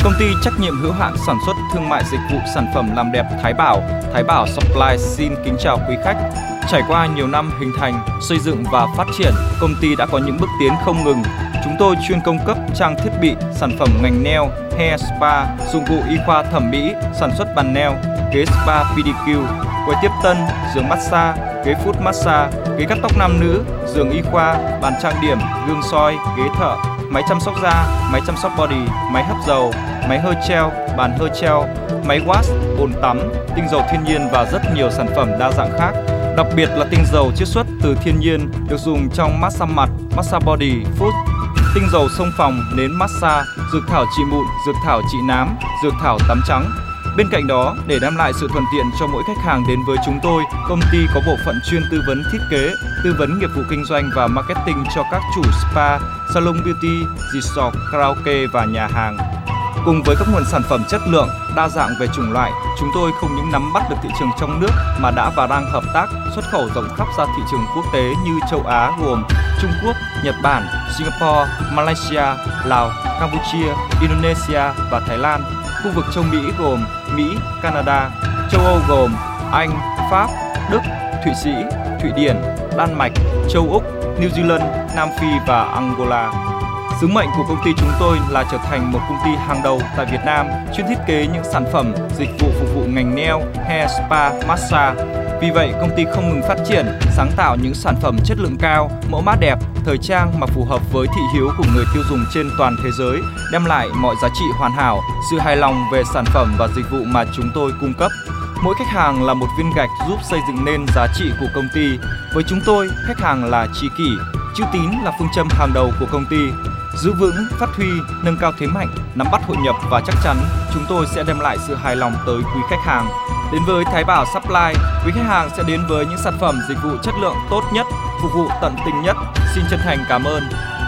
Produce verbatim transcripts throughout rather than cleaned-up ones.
Công ty trách nhiệm hữu hạn sản xuất thương mại dịch vụ sản phẩm làm đẹp Thái Bảo, Thái Bảo Supply xin kính chào quý khách. Trải qua nhiều năm hình thành, xây dựng và phát triển, công ty đã có những bước tiến không ngừng. Chúng tôi chuyên cung cấp trang thiết bị, sản phẩm ngành nail, hair spa, dụng cụ y khoa thẩm mỹ, sản xuất bàn nail, ghế spa pedicure, quầy tiếp tân, giường massage, ghế foot massage, ghế cắt tóc nam nữ, giường y khoa, bàn trang điểm, gương soi, ghế thợ, máy chăm sóc da, máy chăm sóc body, máy hấp dầu, máy hơi gel, bàn hơi gel, máy wash, bồn tắm, tinh dầu thiên nhiên và rất nhiều sản phẩm đa dạng khác. Đặc biệt là tinh dầu chiết xuất từ thiên nhiên được dùng trong massage mặt, massage body, foot, tinh dầu xông phòng, nến massage, dược thảo trị mụn, dược thảo trị nám, dược thảo tắm trắng. Bên cạnh đó, để đem lại sự thuận tiện cho mỗi khách hàng đến với chúng tôi, công ty có bộ phận chuyên tư vấn thiết kế, tư vấn nghiệp vụ kinh doanh và marketing cho các chủ spa, salon beauty, resort, karaoke và nhà hàng. Cùng với các nguồn sản phẩm chất lượng, đa dạng về chủng loại, chúng tôi không những nắm bắt được thị trường trong nước mà đã và đang hợp tác xuất khẩu rộng khắp ra thị trường quốc tế như châu Á gồm Trung Quốc, Nhật Bản, Singapore, Malaysia, Lào, Campuchia, Indonesia và Thái Lan. Khu vực châu Mỹ gồm Mỹ, Canada, châu Âu gồm Anh, Pháp, Đức, Thụy Sĩ, Thụy Điển, Đan Mạch, châu Úc, New Zealand, Nam Phi và Angola. Sứ mệnh của công ty chúng tôi là trở thành một công ty hàng đầu tại Việt Nam, chuyên thiết kế những sản phẩm, dịch vụ phục vụ ngành nail, hair spa, massage. Vì vậy, công ty không ngừng phát triển, sáng tạo những sản phẩm chất lượng cao, mẫu mã đẹp, thời trang mà phù hợp với thị hiếu của người tiêu dùng trên toàn thế giới, đem lại mọi giá trị hoàn hảo, sự hài lòng về sản phẩm và dịch vụ mà chúng tôi cung cấp. Mỗi khách hàng là một viên gạch giúp xây dựng nên giá trị của công ty. Với chúng tôi, khách hàng là tri kỷ, chữ tín là phương châm hàng đầu của công ty. Giữ vững, phát huy, nâng cao thế mạnh, nắm bắt hội nhập và chắc chắn chúng tôi sẽ đem lại sự hài lòng tới quý khách hàng. Đến với Thái Bảo Supply, quý khách hàng sẽ đến với những sản phẩm dịch vụ chất lượng tốt nhất, phục vụ tận tình nhất. Xin chân thành cảm ơn.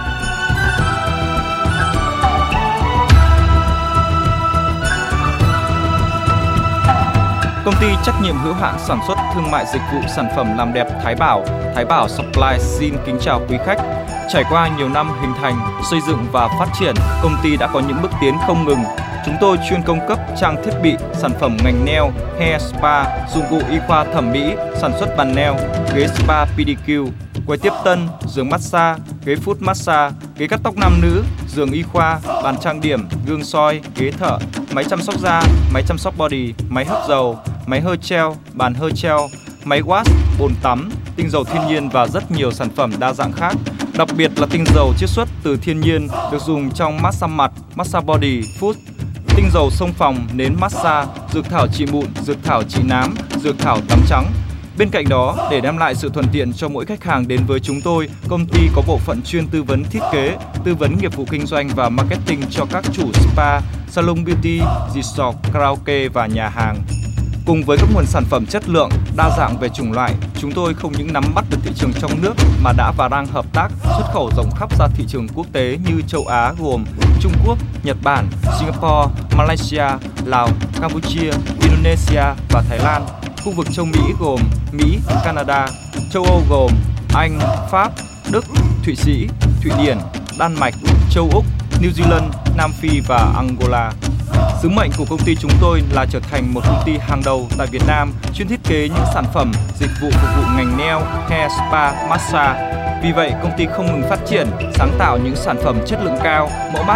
Công ty trách nhiệm hữu hạn sản xuất thương mại dịch vụ sản phẩm làm đẹp Thái Bảo, Thái Bảo Supply xin kính chào quý khách. Trải qua nhiều năm hình thành, xây dựng và phát triển, công ty đã có những bước tiến không ngừng. Chúng tôi chuyên cung cấp trang thiết bị, sản phẩm ngành nail, hair spa, dụng cụ y khoa thẩm mỹ, sản xuất bàn nail, ghế spa pedicure, quầy tiếp tân, giường massage, ghế foot massage, ghế cắt tóc nam nữ, giường y khoa, bàn trang điểm, gương soi, ghế thợ, máy chăm sóc da, máy chăm sóc body, máy hấp dầu, máy hơi gel, bàn hơi gel, máy wash, bồn tắm, tinh dầu thiên nhiên và rất nhiều sản phẩm đa dạng khác. Đặc biệt là tinh dầu chiết xuất từ thiên nhiên được dùng trong massage mặt, massage body, foot, tinh dầu xông phòng, nến massage, dược thảo trị mụn, dược thảo trị nám, dược thảo tắm trắng. Bên cạnh đó, để đem lại sự thuận tiện cho mỗi khách hàng đến với chúng tôi, công ty có bộ phận chuyên tư vấn thiết kế, tư vấn nghiệp vụ kinh doanh và marketing cho các chủ spa, salon beauty, resort, karaoke và nhà hàng. Cùng với các nguồn sản phẩm chất lượng, đa dạng về chủng loại, chúng tôi không những nắm bắt được thị trường trong nước mà đã và đang hợp tác xuất khẩu rộng khắp ra thị trường quốc tế như châu Á gồm Trung Quốc, Nhật Bản, Singapore, Malaysia, Lào, Campuchia, Indonesia và Thái Lan. Khu vực châu Mỹ gồm Mỹ, Canada, châu Âu gồm Anh, Pháp, Đức, Thụy Sĩ, Thụy Điển, Đan Mạch, châu Úc, New Zealand, Nam Phi và Angola. Sứ mệnh của công ty chúng tôi là trở thành một công ty hàng đầu tại Việt Nam, chuyên thiết kế những sản phẩm, dịch vụ phục vụ ngành nail, hair spa, massage. Vì vậy, công ty không ngừng phát triển, sáng tạo những sản phẩm chất lượng cao, mẫu mã